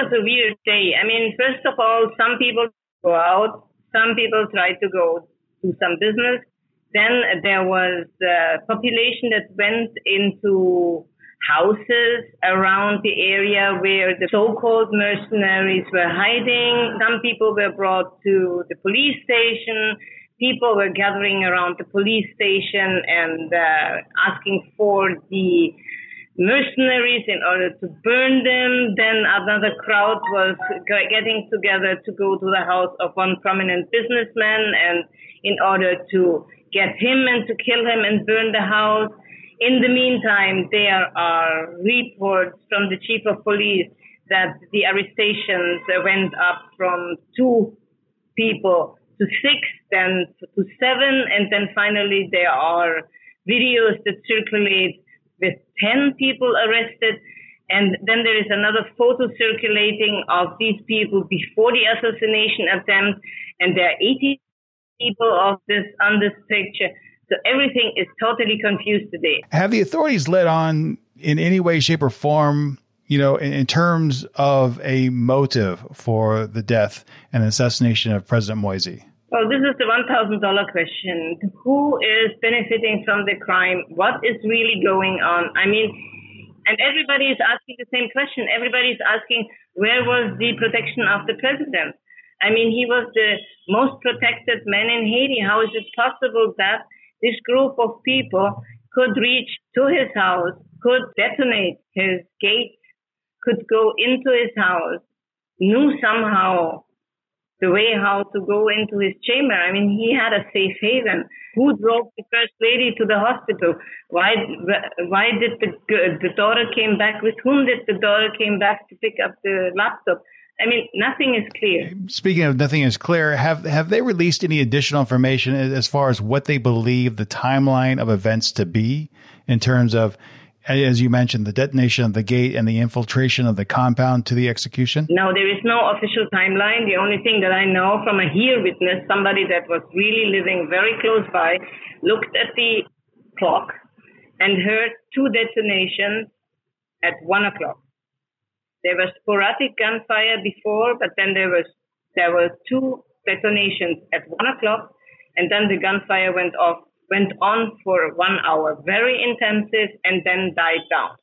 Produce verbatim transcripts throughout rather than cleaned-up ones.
was a weird day. I mean, first of all, some people go out, some people try to go do some business. Then there was a population that went into houses around the area where the so-called mercenaries were hiding. Some people were brought to the police station. People were gathering around the police station and uh, asking for the mercenaries in order to burn them. Then another crowd was getting together to go to the house of one prominent businessman and in order to get him and to kill him and burn the house. In the meantime, there are reports from the chief of police that the arrestations went up from two people to six, then to seven, and then finally there are videos that circulate with ten people arrested. And then there is another photo circulating of these people before the assassination attempt, and there are eighty people of this on this picture. So everything is totally confused today. Have the authorities let on in any way, shape, or form, you know, in, in terms of a motive for the death and assassination of President Moise? Well, this is the one thousand dollars question. Who is benefiting from the crime? What is really going on? I mean, and everybody is asking the same question. Everybody is asking, where was the protection of the president? I mean, he was the most protected man in Haiti. How is it possible that this group of people could reach to his house, could detonate his gate, could go into his house, knew somehow the way how to go into his chamber? I mean, he had a safe haven. Who drove the first lady to the hospital? Why why did the, the daughter came back? With whom did the daughter came back to pick up the laptop? I mean, nothing is clear. Speaking of nothing is clear, have have they released any additional information as far as what they believe the timeline of events to be in terms of, as you mentioned, the detonation of the gate and the infiltration of the compound to the execution? No, there is no official timeline. The only thing that I know from a hear witness, somebody that was really living very close by, looked at the clock and heard two detonations at one o'clock. There was sporadic gunfire before, but then there was there were two detonations at one o'clock, and then the gunfire went off went on for one hour, very intensive, and then died down.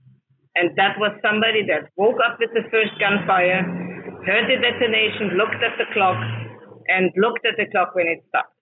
And that was somebody that woke up with the first gunfire, heard the detonation, looked at the clock, and looked at the clock when it stopped.